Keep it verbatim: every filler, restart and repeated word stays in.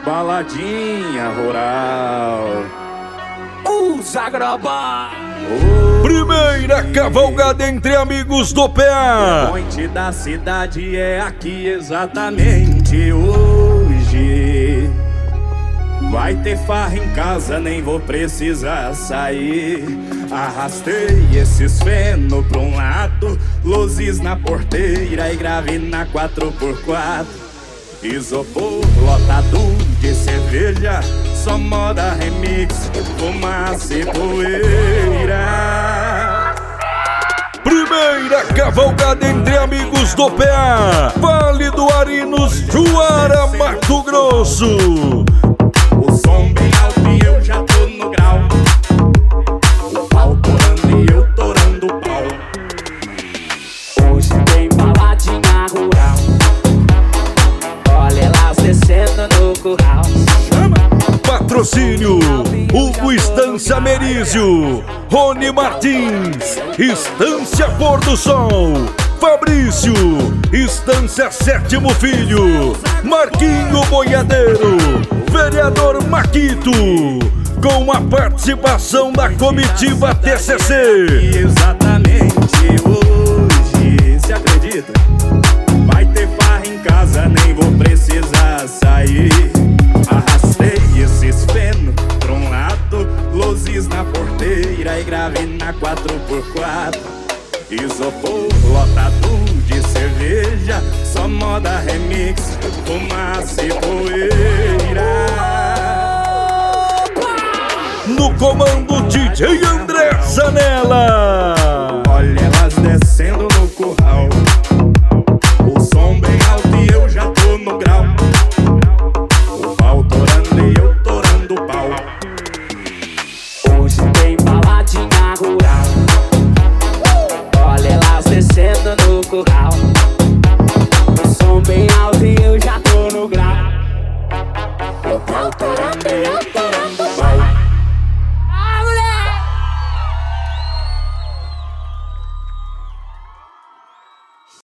Baladinha rural. Os agrobá. Primeira cavalgada entre amigos do P A. O point da cidade é aqui exatamente hoje. Vai ter farra em casa, nem vou precisar sair. Arrastei esses feno pra um lado, luzes na porteira e grave na quatro por quatro. Isopor lotado de cerveja, só moda remix, fumaça e poeira. Primeira cavalgada entre amigos do P A. Vale do Arinos, Juara, Mato Grosso. O som bem alto e eu já tô no grau. O pau torando e eu torando o pau. Hoje tem baladinha rural. Olha elas descendo no curral. Patrocínio Hugo Estância Merizio, Rony Martins, Estância Pôr do Sol, Fabrício, Estância Sétimo Filho, Marquinho Boiadeiro, Vereador Maquito, com a participação da comitiva T C C. Exatamente hoje, se acredita? Vai ter farra em casa, nem vou precisar sair. Arrastei esses feno pra um lado, luzes na porteira e grave na quatro por quatro. Isopor lotado de cerveja, só moda remix, fumaça e poeira. No comando D J André Zanella.